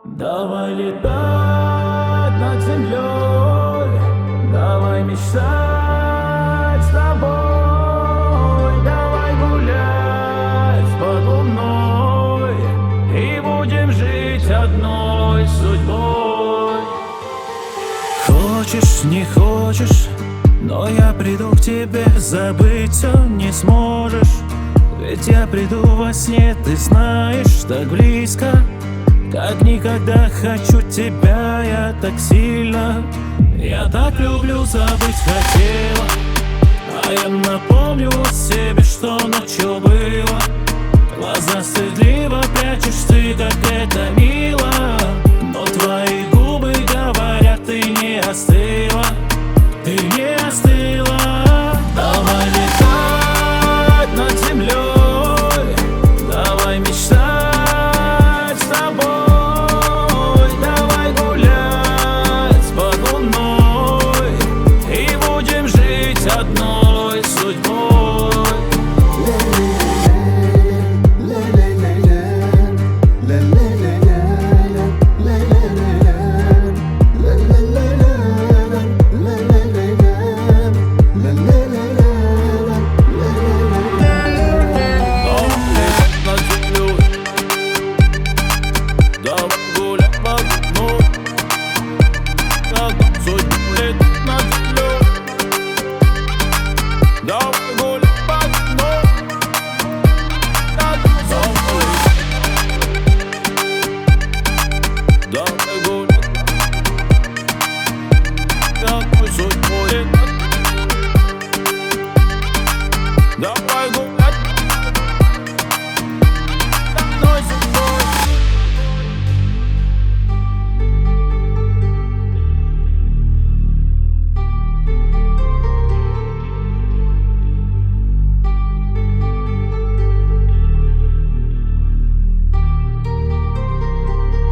Давай летать над землей, давай мечтать с тобой, давай гулять под луной и будем жить одной судьбой. Хочешь, не хочешь, но я приду к тебе, забыть все не сможешь. Ведь я приду во сне, ты знаешь, так близко. Как никогда хочу тебя я так сильно. Я так люблю, забыть хотела, а я напомню себе, что ночью было. Глаза стыдливо прячешь ты, как это